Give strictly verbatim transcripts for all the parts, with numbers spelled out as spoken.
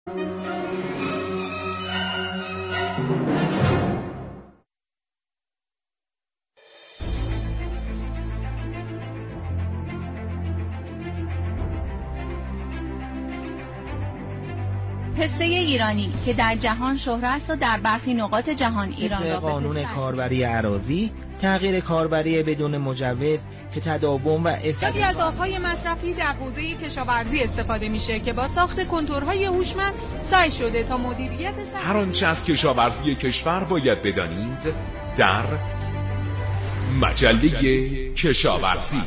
پسته ایرانی که در جهان شهرت است و در برخی نقاط جهان ایران را به قانون کاربری اراضی تغییر کاربری بدون مجوز که تداوم و استفاده یکی از آب‌های مصرفی در حوزه کشاورزی استفاده میشه که با ساخت کنتورهای هوشمند سعی شده تا مدیریت سخت هر آنچه از کشاورزی کشور باید بدانید در مجله کشاورزی.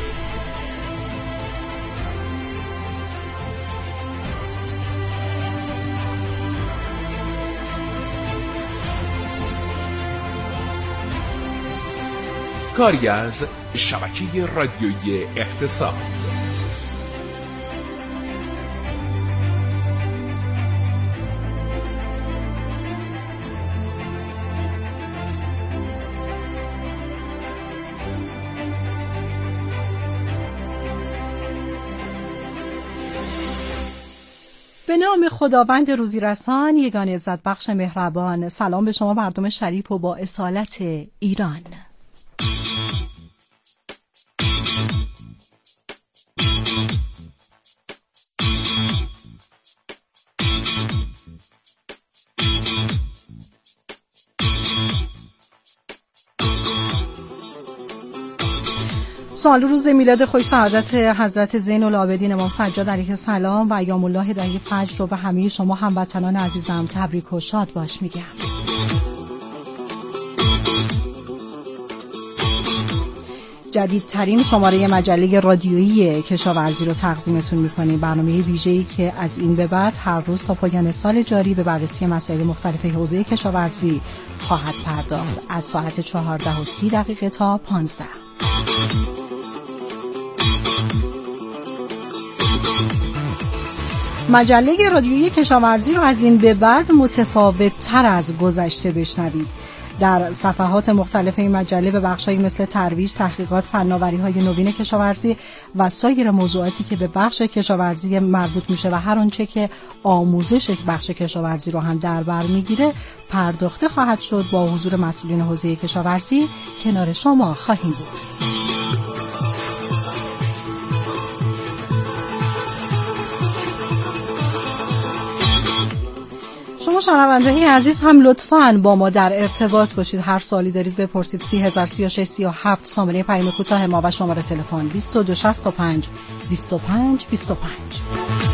کاری از شبکه رادیویی اقتصاد. به نام خداوند روزی رسان، یگانه عزت بخش مهربان، سلام به شما مردم شریف و با اصالت ایران. سال روز میلاد خوش سعادت حضرت زین العابدین امام سجاد علیه السلام و ایام الله دهه فجر رو به همه شما هموطنان عزیزم تبریک و شاد باش میگم. جدیدترین شماره مجله رادیویی کشاورزی رو تقدیمتون میکنیم. برنامه ویژه‌ای که از این به بعد هر روز تا پایان سال جاری به بررسی مسائل مختلف حوزه کشاورزی خواهد پرداخت، از ساعت چهارده و سی دقیقه تا پانزده. مجله رادیویی کشاورزی رو از این به بعد متفاوت تر از گذشته بشنوید. در صفحات مختلف این مجله به بخش‌هایی مثل ترویج، تحقیقات، فناوری‌های نوین کشاورزی و سایر موضوعاتی که به بخش کشاورزی مربوط میشه و هر آنچه که آموزش بخش کشاورزی رو هم در بر میگیره پرداخته خواهد شد. با حضور مسئولین حوزه کشاورزی کنار شما خواهیم بود. شما شنوندگان عزیز هم لطفاً با ما در ارتباط باشید. هر سوالی دارید بپرسید. سی هزار سی و شش سی و هفت سامانه پیام کوتاه ما و شماره تلفن بیست و دو شصت و پنج بیست و پنج بیست و پنج.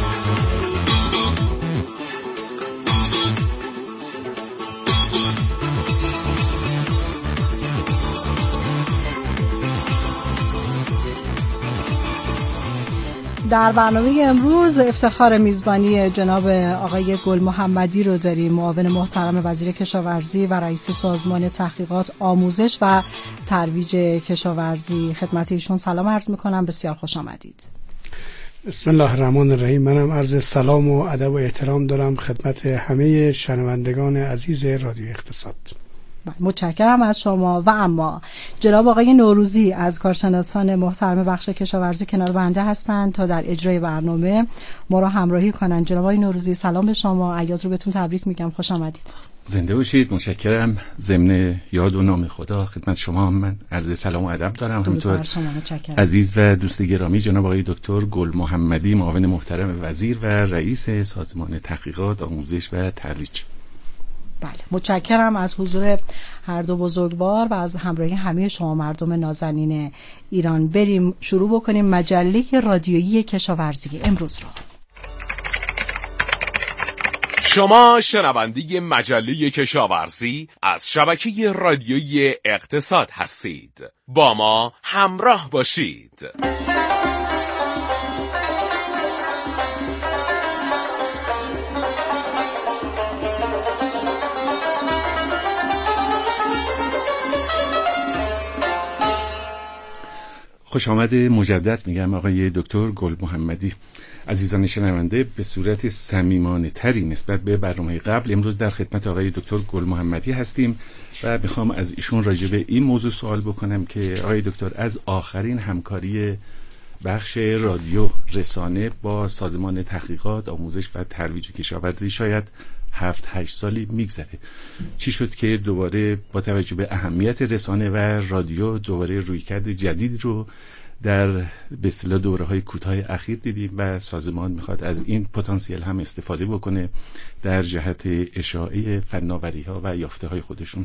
در برنامه امروز افتخار میزبانی جناب آقای گل محمدی رو داریم، معاون محترم وزیر کشاورزی و رئیس سازمان تحقیقات، آموزش و ترویج کشاورزی. خدمت ایشون سلام عرض میکنم، بسیار خوش آمدید. بسم الله الرحمن الرحیم. منم عرض سلام و ادب و احترام دارم خدمت همه شنوندگان عزیز رادیو اقتصاد. متشکرم از شما. و اما جناب آقای نوروزی از کارشناسان محترم بخش کشاورزی کنار بنده هستند تا در اجرای برنامه ما را همراهی کنند. جناب آقای نوروزی سلام به شما، عیاد رو بهتون تبریک میگم، خوش آمدید. زنده باشید. متشکرم. ضمن یاد و نام خدا خدمت شما هم من عرض سلام و ادب دارم. همینطور عزیز و دوست گرامی جناب آقای دکتر گل محمدی، معاون محترم وزیر و رئیس سازمان تحقیقات، آموزش و ترویج. بله، متشکرم از حضور هر دو بزرگوار و از همراهی همه شما مردم نازنین ایران. بریم شروع بکنیم مجله رادیویی کشاورزی امروز رو. شما شنونده مجله کشاورزی از شبکه رادیویی اقتصاد هستید. با ما همراه باشید. خوش آمده مجدد میگم آقای دکتر گل محمدی. عزیزان شنونده، به صورت صمیمانه تری نسبت به برنامه قبل امروز در خدمت آقای دکتر گل محمدی هستیم و میخوام از ایشون راجع به این موضوع سوال بکنم که آقای دکتر از آخرین همکاری بخش رادیو رسانه با سازمان تحقیقات آموزش و ترویج کشاورزی شاید هفت هشت سالی میگذره. چی شد که دوباره با توجه به اهمیت رسانه و رادیو دوباره رویکرد جدید رو در به اصطلاح دوره‌های کوتاه اخیر دیدیم و سازمان میخواد از این پتانسیل هم استفاده بکنه در جهت اشاعه فناوری‌ها و یافته‌های خودشون؟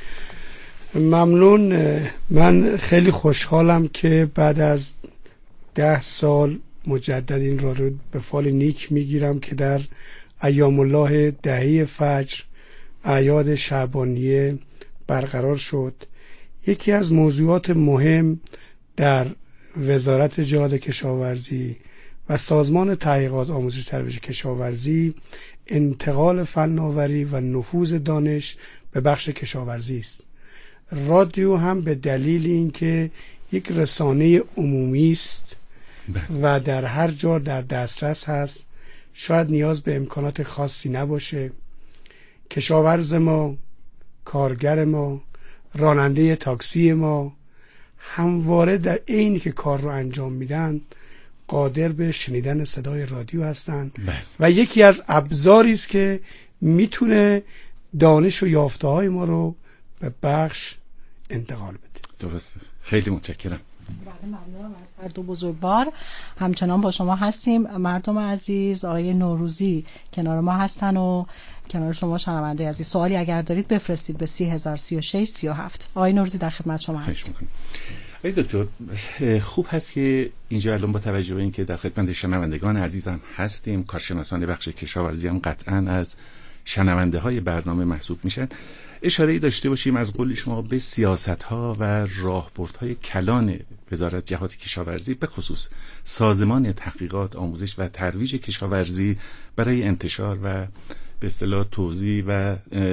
ممنون. من خیلی خوشحالم که بعد از ده سال مجدد این را رو به فال نیک میگیرم که در ایام الله دهه فجر اعیاد شعبانیه برقرار شد. یکی از موضوعات مهم در وزارت جهاد کشاورزی و سازمان تحقیقات آموزش ترویج کشاورزی انتقال فناوری و نفوذ دانش به بخش کشاورزی است. رادیو هم به دلیل اینکه یک رسانه عمومی است و در هر جا در دسترس هست، شاید نیاز به امکانات خاصی نباشه. کشاورز ما، کارگر ما، راننده تاکسی ما همواره در عینی که کار رو انجام میدن قادر به شنیدن صدای رادیو هستن و یکی از ابزاری است که میتونه دانش و یافته های ما رو به بخش انتقال بده. درسته. خیلی متشکرم. بله، ممنونم از هر دو بزرگوار. همچنان با شما هستیم. مردم عزیز، آقای نوروزی کنار ما هستن و کنار شما شنونده عزیز. سوالی اگر دارید بفرستید به سی هزار سی و شش سی و هفت. آقای نوروزی در خدمت شما هستیم. آقای دکتر، خوب هست که اینجا الان با توجه به اینکه در خدمت شنوندگان عزیزم هستیم، کارشناسان بخش کشاورزی هم قطعاً از شنونده های برنامه محسوب میشن، اشاره‌ای داشته باشیم از قول شما به سیاست‌ها و راهبردهای کلان وزارت جهاد کشاورزی، به خصوص سازمان تحقیقات آموزش و ترویج کشاورزی برای انتشار و به اصطلاح توزیع و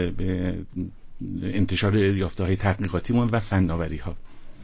انتشار یافته‌های تحقیقاتیمون و فناوری‌ها.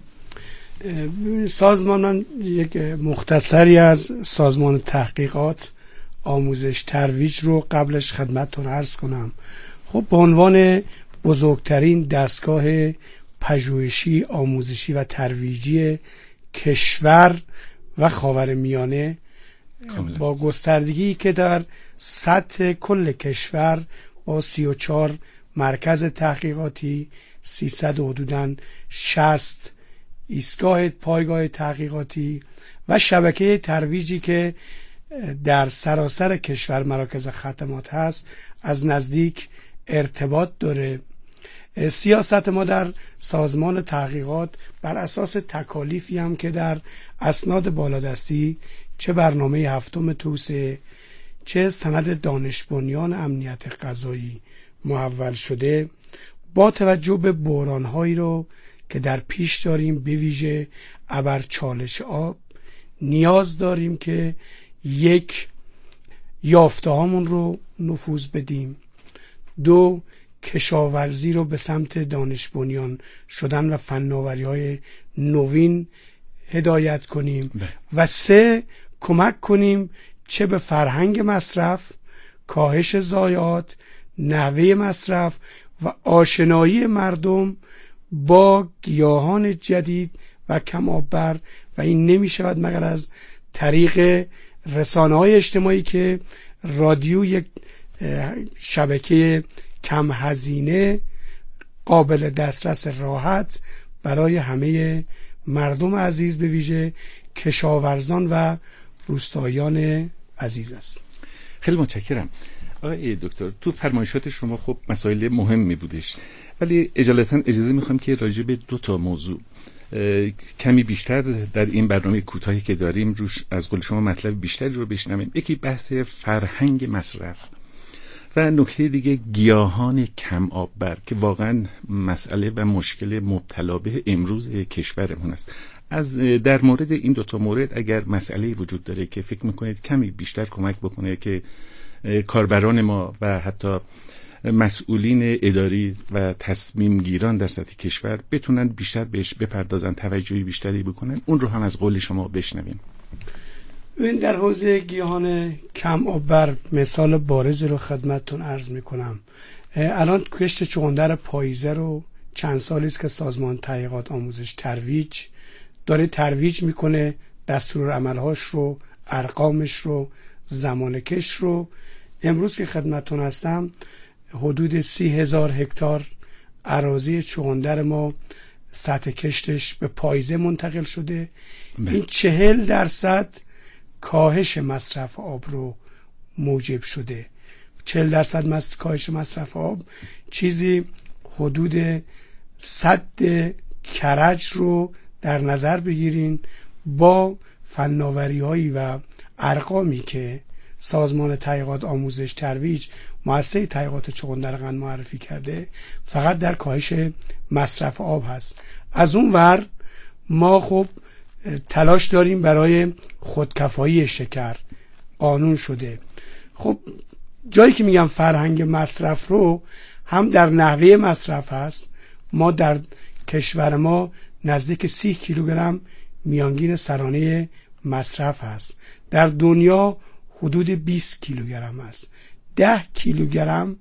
سازمان، من یک مختصری از سازمان تحقیقات آموزش ترویج رو قبلش خدمتتون عرض کنم. خب به عنوان بزرگترین دستگاه پژوهشی، آموزشی و ترویجی کشور و خاورمیانه با گستردگی که در سطح کل کشور با سی و چهار مرکز تحقیقاتی، سیصد حدوداً شصت ایستگاه پایگاه تحقیقاتی و شبکه ترویجی که در سراسر کشور مراکز خدمات هست از نزدیک ارتباط داره. سیاست ما در سازمان تحقیقات بر اساس تکالیفی هم که در اسناد بالادستی، چه برنامه هفتم توسعه، چه سند دانش بنیان امنیت غذایی محول شده، با توجه به بحران‌هایی رو که در پیش داریم، به ویژه ابر چالش آب، نیاز داریم که یک، یافته هامون رو نفوذ بدیم، دو، کشاورزی رو به سمت دانش بنیان شدن و فناوری های نوین هدایت کنیم و سه، کمک کنیم چه به فرهنگ مصرف، کاهش ضایعات، نحوه مصرف و آشنایی مردم با گیاهان جدید و کم آببر، و این نمی شود مگر از طریق رسانه های اجتماعی که رادیو یک شبکه کم هزینه، قابل دسترس، راحت برای همه مردم عزیز، به ویژه کشاورزان و روستاییان عزیز است. خیلی متشکرم. آقای دکتر، تو فرمایشات شما خب مسائل مهمی بودش، ولی اجالتا اجازه میخوام که راجع به دو تا موضوع کمی بیشتر در این برنامه کوتاهی که داریم روش از قول شما مطلب بیشتری رو بشنویم. یکی بحث فرهنگ مصرف و نکته دیگه گیاهان کم آببر که واقعا مسئله و مشکل مبتلا به امروز کشورمون است. از در مورد این دو تا مورد اگر مسئله وجود داره که فکر میکنید کمی بیشتر کمک بکنه که کاربران ما و حتی مسئولین اداری و تصمیم گیران در سطح کشور بتونن بیشتر بهش بپردازن، توجهی بیشتری بکنن، اون رو هم از قول شما بشنویم. این در حوزه گیاهان کم آببر مثال بارز رو خدمتتون عرض میکنم. الان کشت چغندر پاییزه رو چند سالی است که سازمان تحقیقات آموزش ترویج داره ترویج میکنه دستورالعملهاش رو، ارقامش رو، زمان کش رو. امروز که خدمتتون هستم حدود سی هزار هکتار اراضی چغندر ما سطح کشتش به پاییزه منتقل شده. بله. این چهل درصد کاهش مصرف آب رو موجب شده. چهل درصد مصرف کاهش مصرف آب چیزی حدود صد کرج رو در نظر بگیرین با فناوری هایی و ارقامی که سازمان تحقیقات آموزش ترویج مؤسسه تحقیقات چغندرقند معرفی کرده فقط در کاهش مصرف آب هست. از اون ور ما خب تلاش داریم برای خودکفایی شکر، قانون شده. خب جایی که میگم فرهنگ مصرف رو هم در نحوه مصرف هست. ما در کشور ما نزدیک سی کیلوگرم میانگین سرانه مصرف هست. در دنیا حدود بیست کیلوگرم است. ده کیلوگرم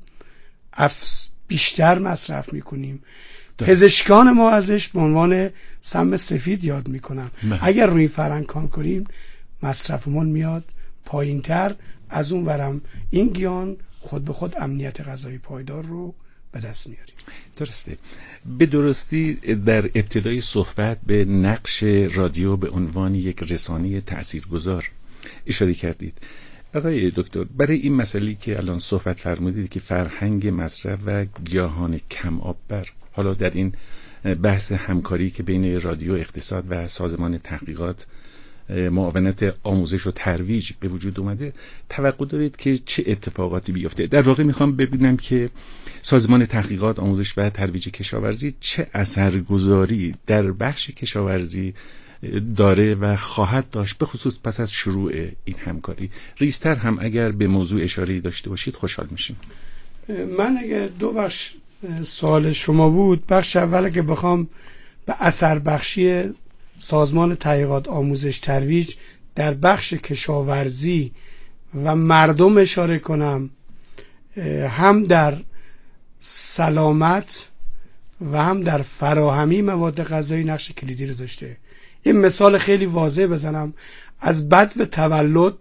بیشتر مصرف میکنیم. پزشکان ما ازش به عنوان سم سفید یاد میکنن. اگر روی فرهنگ کار کنیم مصرفمون میاد پایین تر. از اون ورم این گیان خود به خود امنیت غذایی پایدار رو به دست میاریم. درسته. به درستی در ابتدای صحبت به نقش رادیو به عنوان یک رسانه تاثیرگذار اشاره کردید. آقای دکتر، برای این مسئله که الان صحبت فرمودید که فرهنگ مصرف و گیاهان کم آببر، حالا در این بحث همکاری که بین رادیو اقتصاد و سازمان تحقیقات معاونت آموزش و ترویج به وجود اومده، توقع دارید که چه اتفاقاتی بیفته؟ در واقع میخوام ببینم که سازمان تحقیقات آموزش و ترویج کشاورزی چه اثرگذاری در بخش کشاورزی داره و خواهد داشت، به خصوص پس از شروع این همکاری. ریزتر هم اگر به موضوع اشاره داشته باشید خوشحال میشیم. من اگر دو بخش سوال شما بود، بخش اول که بخوام به اثر بخشی سازمان تحقیقات آموزش ترویج در بخش کشاورزی و مردم اشاره کنم، هم در سلامت و هم در فراهمی مواد غذایی نقش کلیدی رو داشته. این مثال خیلی واضح بزنم از بدو تولد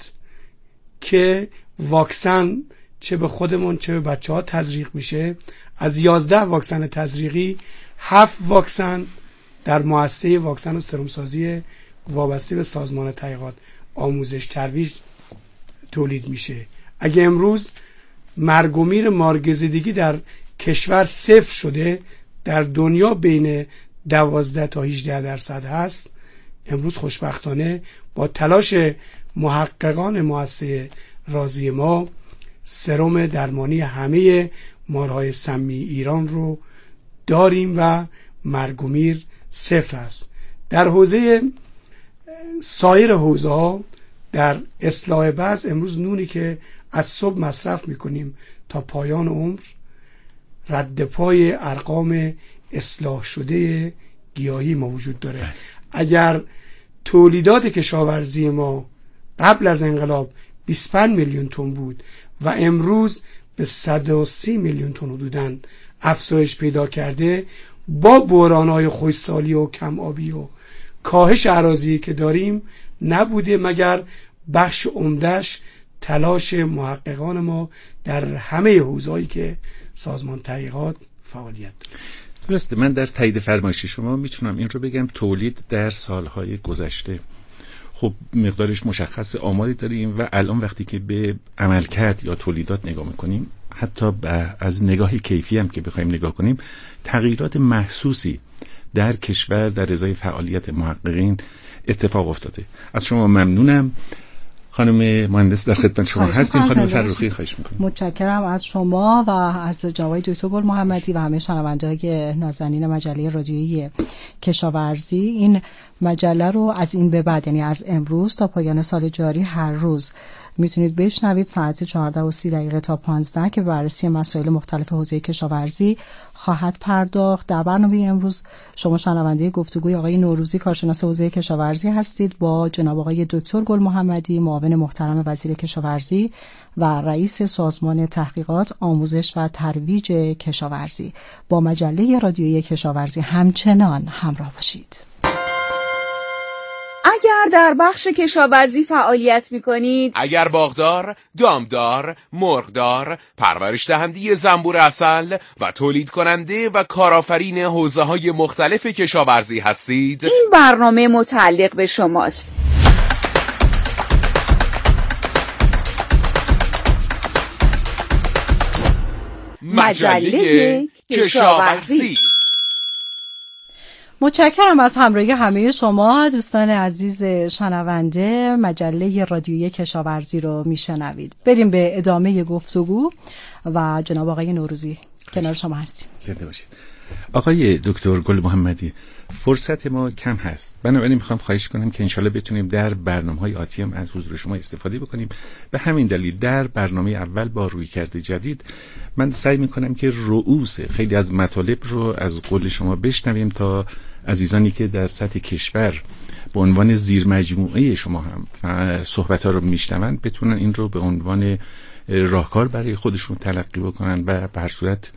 که واکسن چه به خودمون چه به بچه ها تزریق میشه، از یازده واکسن تزریقی هفت واکسن در مؤسسه واکسن و سرمسازی وابسته به سازمان تحقیقات آموزش ترویج تولید میشه. اگه امروز مرگ و میر مارگزیدگی در کشور صفر شده، در دنیا بین دوازده تا هجده درصد هست، امروز خوشبختانه با تلاش محققان مؤسسه رازی ما سرم درمانی همه مارهای سمی ایران رو داریم و مرگ و میر صفر است. در حوزه سایر حوزه ها در اصلاح بذر امروز نونی که از صبح مصرف میکنیم تا پایان عمر رد پای ارقام اصلاح شده گیاهی ما وجود داره. اگر تولیدات کشاورزی ما قبل از انقلاب بیست و پنج میلیون تن بود و امروز به صد و سی میلیون تن حدوداً افزایش پیدا کرده، با بحران‌های خشکسالی و کم آبی و کاهش اراضی که داریم، نبوده مگر بخش عمده‌اش تلاش محققان ما در همه حوزه‌ای که سازمان تحقیقات فعالیت داره. درسته. من در تایید فرمایش شما میتونم این رو بگم از در سالهای گذشته خب مقدارش مشخص آماری داریم و الان وقتی که به عملکرد یا تولیدات نگاه میکنیم، حتی از نگاه کیفی هم که بخوایم نگاه کنیم، تغییرات محسوسی در کشور در ازای فعالیت محققین اتفاق افتاده. از شما ممنونم. خانم مهندس در خدمت شما هستیم. خانم فرخی خواهش میکنم. متشکرم از شما و از جناب دکتر گل محمدی و همه شنونده‌های نازنین مجله رادیویی کشاورزی. این مجله رو از این به بعد، یعنی از امروز تا پایان سال جاری، هر روز میتونید بشنوید ساعت چهارده و سی دقیقه تا پانزده که بررسی مسائل مختلف حوزه کشاورزی خواهد پرداخت. در برنامه امروز شما شنونده گفتگوی آقای نوروزی کارشناس حوزه کشاورزی هستید با جناب آقای دکتر گل محمدی معاون محترم وزیر کشاورزی و رئیس سازمان تحقیقات آموزش و ترویج کشاورزی. با مجله رادیویی کشاورزی همچنان همراه باشید. اگر در بخش کشاورزی فعالیت می‌کنید، اگر باغدار، دامدار، مرغدار، پرورش دهنده زنبور عسل و تولید کننده و کارآفرین حوزه‌های مختلف کشاورزی هستید، این برنامه متعلق به شماست. مجله کشاورزی. متشکرم از همراهی همه شما دوستان عزیز شنونده. مجله رادیویی کشاورزی رو میشنوید. بریم به ادامه گفتگو و جناب آقای نوروزی کنار شما هستیم. زنده باشید. آقای دکتر گل محمدی، فرصت ما کم هست، بنابراین میخوام خواهش کنم که انشالله بتونیم در برنامه‌های آتی هم از حضور شما استفاده بکنیم. به همین دلیل در برنامه اول با رویکرد جدید من سعی میکنم که رؤوس خیلی از مطالب رو از قول شما بشنویم تا عزیزانی که در سطح کشور به عنوان زیر مجموعه شما هم صحبت‌ها رو میشنوند بتونن این رو به عنوان راهکار برای خودشون تلقی بکنن و به هر صورت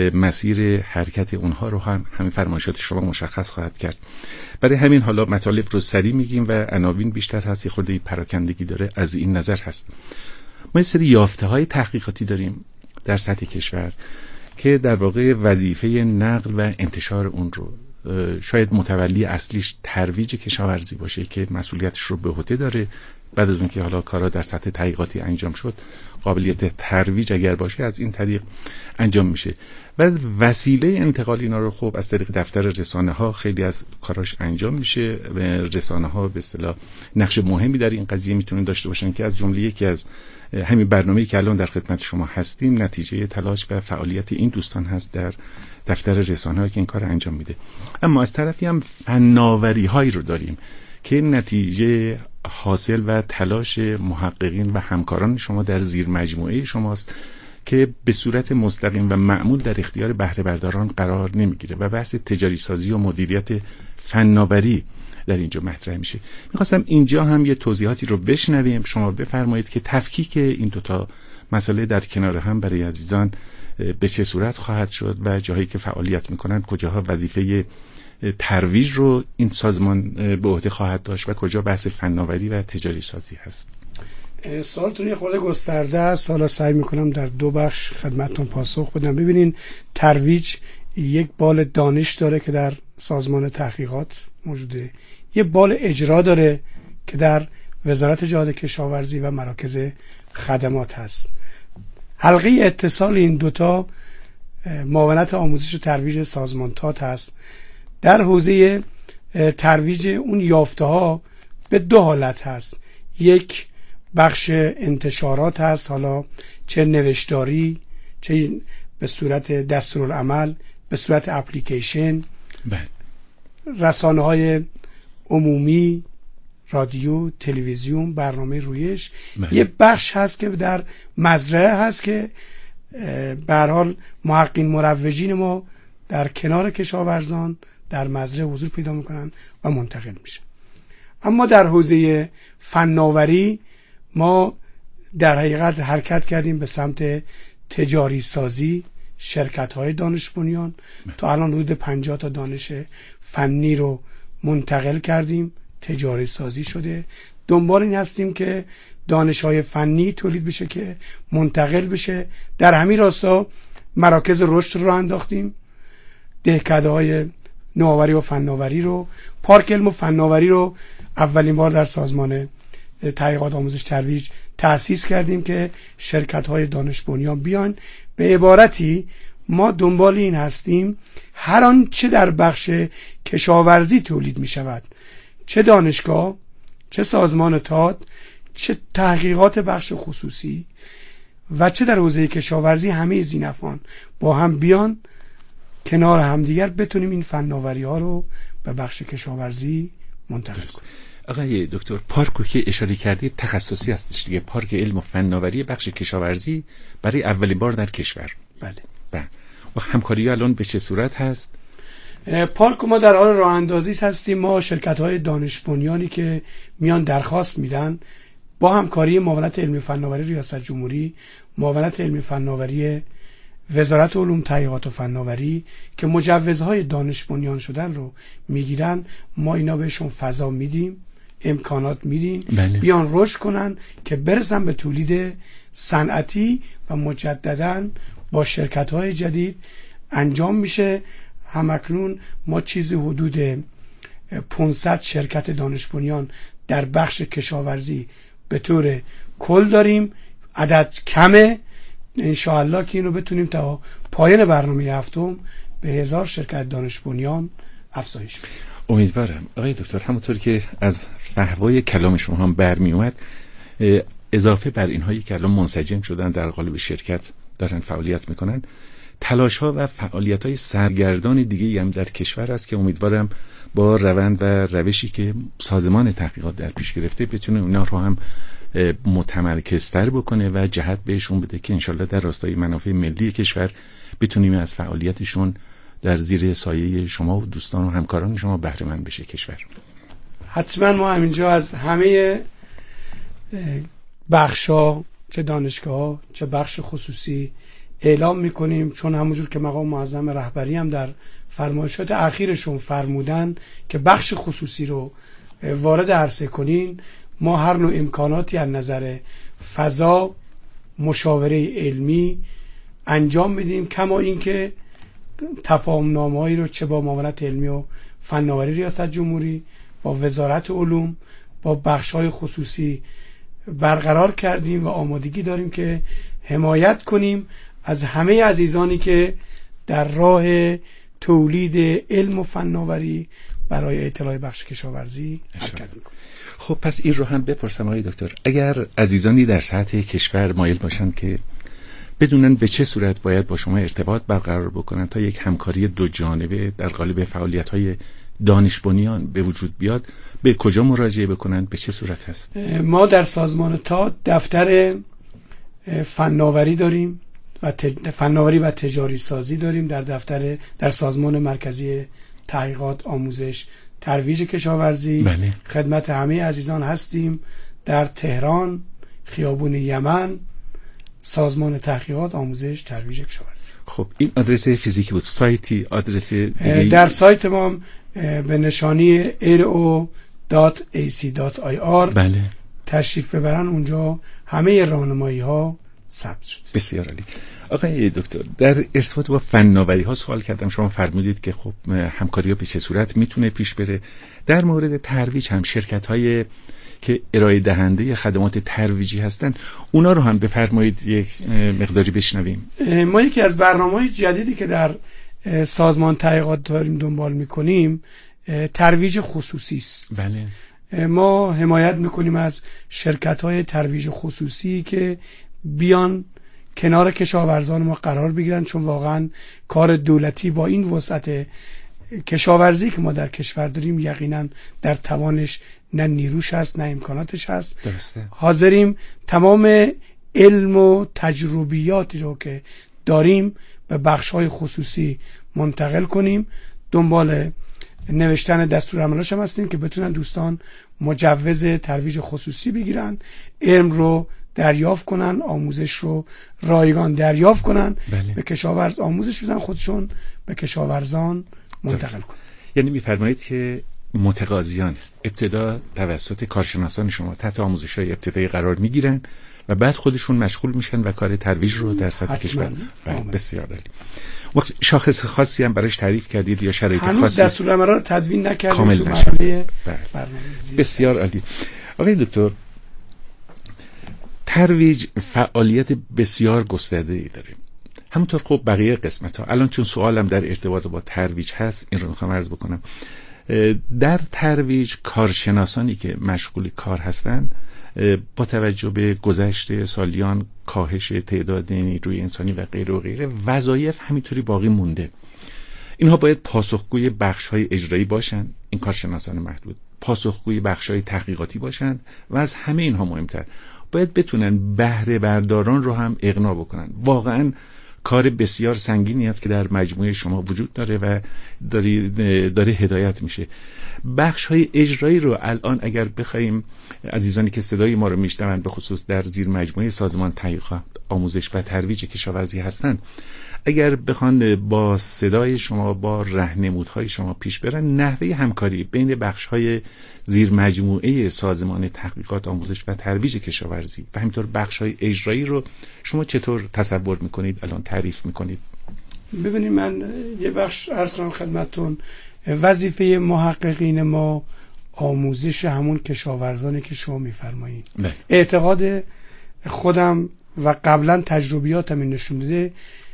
مسیر حرکت اونها رو هم همین فرمایشات شما مشخص خواهد کرد. برای همین حالا مطالب رو سریع میگیم و عناوین بیشتر هست، یه خورده پراکندگی داره، از این نظر هست. ما یه سری یافته‌های تحقیقاتی داریم در سطح کشور که در واقع وظیفه نقل و انتشار اون رو شاید متولی اصلیش ترویج کشاورزی باشه که مسئولیتش رو به عهده داره. بعد از اون که حالا کارا در سطح تحقیقاتی انجام شد، قابلیت ترویج اگر باشه از این طریق انجام میشه. و وسیله انتقال اینا رو خب از طریق دفتر رسانه ها خیلی از کاراش انجام میشه و رسانه ها به اصطلاح نقش مهمی در این قضیه میتونن داشته باشن که از جمله یکی از همین برنامه‌ای که الان در خدمت شما هستیم نتیجه تلاش و فعالیت این دوستان هست در دفتر رسانه‌ها که این کار انجام میده. اما از طرفی هم فناوری هایی رو داریم که نتیجه حاصل و تلاش محققین و همکاران شما در زیر مجموعه شماست که به صورت مستقیم و معمول در اختیار بهره برداران قرار نمیگیره و بحث تجاری سازی و مدیریت فناوری در اینجا مطرح میشه. میخواستم اینجا هم یه توضیحاتی رو بشنویم، شما بفرمایید که تفکیک این دوتا مسئله در کنار هم برای عزیزان به چه صورت خواهد شد و جاهایی که فعالیت میکنن کجاها وظیفه ترویج رو این سازمان به عهده خواهد داشت و کجا بحث فناوری و تجاری سازی هست. سوالتون یه خورده گسترده است، حالا سعی میکنم در دو بخش خدمتتون پاسخ بدم. ببینین، ترویج یک بال دانش داره که در سازمان تحقیقات موجوده، یه بال اجرا داره که در وزارت جهاد کشاورزی و مراکز خدمات هست. حلقه اتصال این دوتا معاونت آموزش و ترویج سازمان تات هست. در حوزه ترویج اون یافته ها به دو حالت هست. یک بخش انتشارات هست، حالا چه نوشتاری چه به صورت دستورالعمل به صورت اپلیکیشن، رسانه های عمومی، رادیو، تلویزیون، برنامه رویش. بله. یه بخش هست که در مزرعه هست که به هر حال محققین مروجین ما در کنار کشاورزان در مزرعه حضور پیدا میکنن و منتقل میشه. اما در حوزه فناوری ما در حقیقت حرکت کردیم به سمت تجاری سازی، شرکت های دانش بنیان. تا الان حدود پنجاه تا دانش فنی رو منتقل کردیم، تجاری سازی شده. دنبال این هستیم که دانش های فنی تولید بشه که منتقل بشه. در همین راستا مراکز رشد رو انداختیم، دهکده های نوآوری و فناوری رو، پارک علم و فناوری رو اولین بار در سازمان تحقیقات آموزش ترویج تأسیس کردیم که شرکت های دانش بنیان بیان. به عبارتی ما دنبال این هستیم هر آنچه در بخش کشاورزی تولید می شود، چه دانشگاه، چه سازمان تات، چه تحقیقات بخش خصوصی و چه در حوزه کشاورزی، همه زینفان با هم بیان کنار همدیگر بتونیم این فناوری ها رو به بخش کشاورزی منتقل کنیم. آقای دکتر، پارکو که اشاره کردید تخصصی هستش دیگه، پارک علم و فناوری بخش کشاورزی برای اولین بار در کشور. بله. بله. و همکاری الان به چه صورت هست؟ پارک ما در حال راه اندازی هستیم. ما شرکت های دانش بنیانی که میان درخواست میدن با همکاری معاونت علمی فناوری ریاست جمهوری، معاونت علمی فناوری وزارت علوم تحقیقات و فناوری که مجوزهای دانش بنیان شدن رو میگیرن، ما اینا بهشون فضا میدیم امکانات میدیم بله. بیان رشد کنن که برسن به تولید صنعتی و مجدداً با شرکت‌های جدید انجام میشه. همکنون ما چیزی حدود پانصد شرکت دانش بنیان در بخش کشاورزی به طور کل داریم. عدد کمه، انشاءالله که اینو بتونیم تا پایان برنامه هفتم به هزار شرکت دانش بنیان افزایش بدیم. امیدوارم. آقای دکتر، همونطور که از فحوای کلام شما هم برمی اومد، اضافه بر اینهایی که الان منسجم شدن در قالب شرکت دارن فعالیت میکنن، تلاش ها و فعالیت های سرگردان دیگه هم در کشور است که امیدوارم با روند و روشی که سازمان تحقیقات در پیش گرفته بتونه اونا رو هم متمرکزتر بکنه و جهت بهشون بده که انشالله در راستای منافع ملی کشور بتونیم از فعالیتشون در زیر سایه شما و دوستان و همکاران شما بهره مند بشه کشور. حتما ما همینجا از همه بخشا، چه دانشگاه چه بخش خصوصی، اعلام میکنیم، چون همونجور که مقام معظم رهبری هم در فرمایشات اخیرشون فرمودن که بخش خصوصی رو وارد عرصه کنین، ما هر نوع امکاناتی از نظر فضا، مشاوره علمی انجام میدیم، کما اینکه تفاهم نامه‌هایی رو چه با معاونت علمی و فناوری ریاست جمهوری، با وزارت علوم، با بخش‌های خصوصی برقرار کردیم و آمادگی داریم که حمایت کنیم از همه عزیزانی که در راه تولید علم و فناوری برای اطلاع بخش کشاورزی حرکت میکنیم. خب پس این رو هم بپرسم آقای دکتر، اگر عزیزانی در سطح کشور مایل باشند که بدونن به چه صورت باید با شما ارتباط برقرار بکنن تا یک همکاری دو جانبه در قالب فعالیت‌های دانش بنیان به وجود بیاد، به کجا مراجعه بکنن، به چه صورت هست؟ ما در سازمان تا دفتر فناوری داریم و فناوری و تجاری سازی داریم در دفتر در سازمان مرکزی تحقیقات آموزش ترویج کشاورزی. بله. خدمت همه عزیزان هستیم. در تهران خیابون یمن سازمان تحقیقات آموزش ترویج کشاورزی. خب این آدرس فیزیکی بود، سایتی آدرس دیگه؟ در سایت ما به نشانی ای ار او دات ای سی دات آی آر بله. تشریف ببرن، اونجا همه راهنمایی ها ثبت شد. بسیار عالی. آقای دکتر، در ارتباط با فناوری ها سوال کردم، شما فرمودید که خب همکاری ها به چه صورت میتونه پیش بره. در مورد ترویج هم شرکت های که ارائه دهنده خدمات ترویجی هستن، اونا رو هم بفرمایید یک مقداری بشنویم. ما یکی از برنامه‌های جدیدی که در سازمان تحقیقات داریم دنبال میکنیم ترویج خصوصی است. بله. ما حمایت میکنیم از شرکت های ترویج خصوصی که بیان کنار کشاورزان ما قرار بگیرن، چون واقعا کار دولتی با این وسعت کشاورزی که ما در کشور داریم یقینا در توانش نه نیروش هست نه امکاناتش هست. درسته. حاضریم تمام علم و تجربیاتی رو که داریم به بخش‌های خصوصی منتقل کنیم. دنبال نوشتن دستور عملاش هم هستیم که بتونن دوستان مجوز ترویج خصوصی بگیرن، علم رو دریافت کنن، آموزش رو رایگان دریافت کنن. بله. به کشاورز آموزش بدن، خودشون به کشاورزان منتقل کنن. یعنی می‌فرمایید که متقاضیان ابتدا توسط کارشناسان شما تحت آموزش‌های ابتدایی قرار می‌گیرن و بعد خودشون مشغول میشن و کار ترویج رو در سطح کشور. بسیار عالی. وقت شاخص خاصی هم براش تعریف کردید یا شرایط خاصی؟ هنوز دستورالعمل رو تدوین نکردیم. کامل تو مرحله برنامه. بسیار عالی. آقای دکتر، ترویج فعالیت بسیار گسترده‌ای داریم. همونطور خب بقیه قسمت‌ها. الان چون سوالم در ارتباط با ترویج هست، این رو می‌خوام عرض بکنم. در ترویج کارشناسانی که مشغول کار هستند با توجه به گذشت سالیان، کاهش تعداد نیروی انسانی و غیره و غیره، وظایف همینطوری باقی مونده. اینها باید پاسخگوی بخش‌های اجرایی باشن، این کارشناسان محدود، پاسخگوی بخش‌های تحقیقاتی باشن و از همه اینها مهمتر باید بتونن بهره برداران رو هم اقناع بکنن. واقعاً کار بسیار سنگینی است که در مجموعه شما وجود داره و داره, داره هدایت میشه. بخش های اجرایی رو الان اگر بخوایم عزیزانی که صدای ما رو میشنوند به خصوص در زیر مجموعه سازمان تحقیقات آموزش و ترویج کشاورزی هستند، اگر بخوان با صدای شما با راهنمودهای شما پیش برن، نحوه همکاری بین بخش‌های زیر مجموعه سازمان تحقیقات آموزش و ترویج کشاورزی و همینطور بخش‌های اجرایی رو شما چطور تصور میکنید، الان تعریف میکنید؟ ببینید، من یه بخش عرض کنم خدمتتون. وظیفه محققین ما آموزش همون کشاورزانی که شما میفرمایید. اعتقاد خودم و قبلا تجربیاتم این نشون میده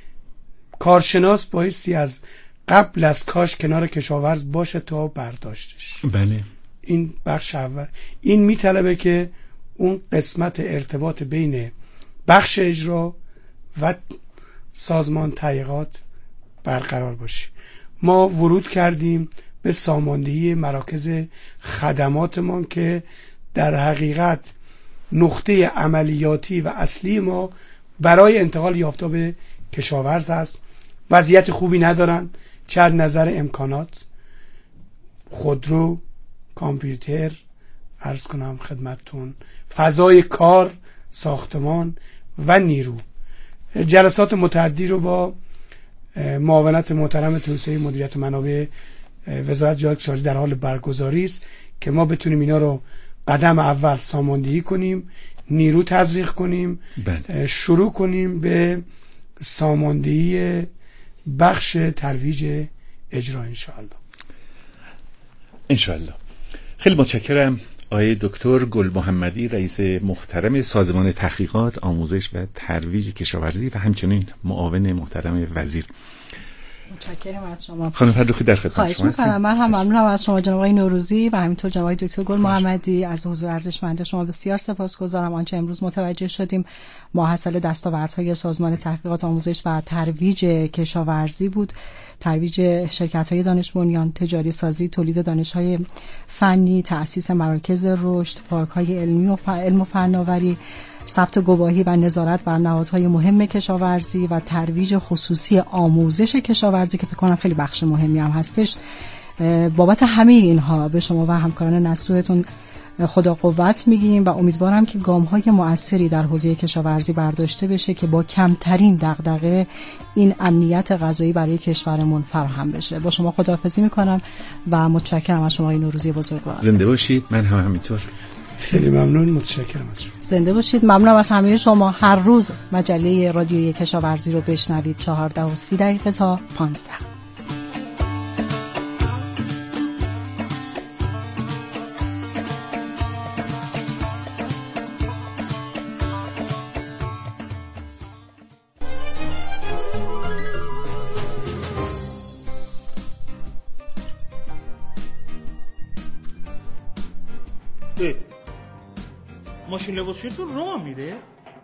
کارشناس بایستی از قبل از کاش کنار کشاورز باشه تا برداشتش. بله. این بخش اول. این میطلبه که اون قسمت ارتباط بین بخش اجرا و سازمان تحقیقات برقرار باشه. ما ورود کردیم به ساماندهی مراکز خدماتمان که در حقیقت نقطه عملیاتی و اصلی ما برای انتقال یافته به کشاورز است. وضعیت خوبی ندارن، چه از نظر امکانات، خودرو، کامپیوتر، عرض کنم خدمتتون، فضای کار، ساختمان و نیرو. جلسات متعددی رو با معاونت محترم توسعه مدیریت منابع وزارت جهاد کشاورزی در حال برگزاری است که ما بتونیم اینا رو قدم اول ساماندهی کنیم، نیرو تزریق کنیم، بله. شروع کنیم به ساماندهی بخش ترویج اجرا انشاءالله. انشاءالله. خیلی متشکرم آقای دکتر گل محمدی، رئیس محترم سازمان تحقیقات آموزش و ترویج کشاورزی و همچنین معاون محترم وزیر. متشکرم از شما خانم فرخی، در خدمت شما هستم. من هم ممنونم از شما جناب آقای نوروزی و همینطور جناب آقای دکتر گل محمدی از حضور ارزشمند شما. بسیار سپاسگزارم. آنچه امروز متوجه شدیم ماحصل دستاوردهای سازمان تحقیقات آموزش و ترویج کشاورزی بود. ترویج شرکت‌های دانش بنیان، تجاری سازی، تولید دانش‌های فنی، تأسیس مراکز رشد، پارک‌های علمی و علم و فناوری، ثبت گواهی و نظارت بر نهادهای مهم کشاورزی و ترویج خصوصی آموزش کشاورزی که فکر کنم خیلی بخش مهمی هم هستش. بابت همه اینها به شما و همکاران نسوتون خدا قوت میگیم و امیدوارم که گام‌های مؤثری در حوزه کشاورزی برداشته بشه که با کمترین دغدغه این امنیت غذایی برای کشورمون فراهم بشه. با شما خداحافظی میکنم و متشکرم از شما آقای نوروزی بزرگوار. زنده باشید. من هم همینطور. خیلی ممنون، متشکرم از شما. زنده باشید. ممنونم از همه شما. هر روز مجله رادیویی کشاورزی رو بشنوید. چهارده و سی دقیقه تا پانزده. ماشین لباسشویتون راه میره؟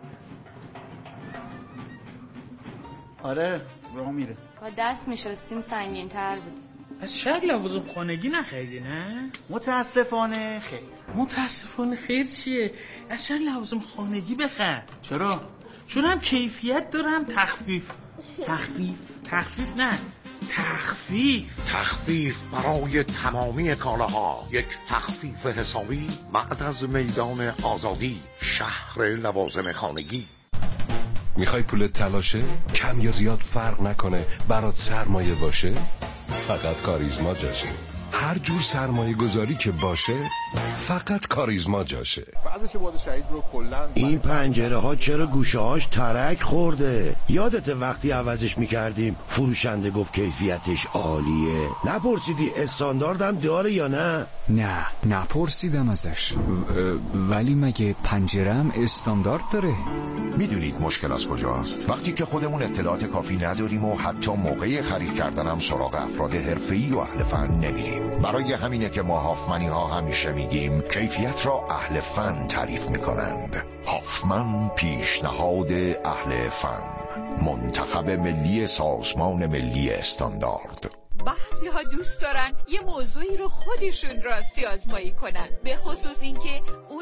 آره راه میره. با دست میشستیم سنگین تر بود. از شاید لوازم خانگی نخریدی نه؟ متاسفانه خیر. متاسفانه خیر چیه؟ از شاید لوازم خانگی بخر. چرا؟ چون هم کیفیت دارم تخفیف. تخفیف؟ تخفیف نه تخفیف تخفیف برای تمامی کالاها. یک تخفیف حسابی بعد از میدان آزادی، شهر لوازم خانگی. میخوای پولت تلاشه؟ کم یا زیاد فرق نکنه، برات سرمایه باشه؟ فقط کاریزما جاشه. هر جور سرمایه گذاری که باشه فقط کاریزما جاشه. این پنجره ها چرا گوشه هاش ترک خورده؟ یادت وقتی عوضش میکردیم فروشنده گفت کیفیتش عالیه؟ نپرسیدی استانداردم داره یا نه؟ نه نپرسیدم ازش. ولی مگه پنجره‌ام استاندارد داره؟ میدونید مشکل از کجاست؟ وقتی که خودمون اطلاعات کافی نداریم و حتی موقع خرید کردنم سراغ افراد حرفه‌ای و اهل فن نمیریم. برای همینه که ما هافمنی ها همیشه میگیم کیفیت را اهل فن تعریف میکنند. هافمن پیشنهاد اهل فن، منتخب ملی سازمان ملی استاندارد. بعضی ها دوست دارن یه موضوعی رو خودشون راستی آزمایی کنن، به خصوص اینکه اون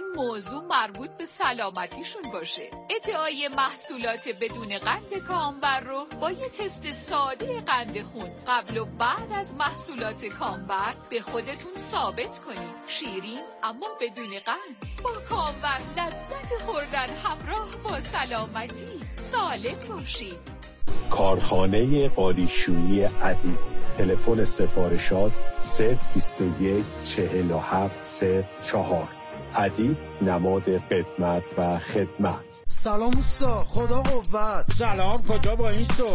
موضوع مربوط به سلامتیشون باشه. ادعای محصولات بدون قند کامبر رو با یه تست ساده قند خون قبل و بعد از محصولات کامبر به خودتون ثابت کنید. شیرین اما بدون قند. با کامبر لذت خوردن همراه با سلامتی. سالم باشید. کارخانه قالیشویی ادیب. تلفن سفارشات صفر بیست و یک چهل و هفت صفر چهار. ادیب نماد قدمت و خدمت. سلام اوستا، خدا قوت. سلام، کجا با این صبح؟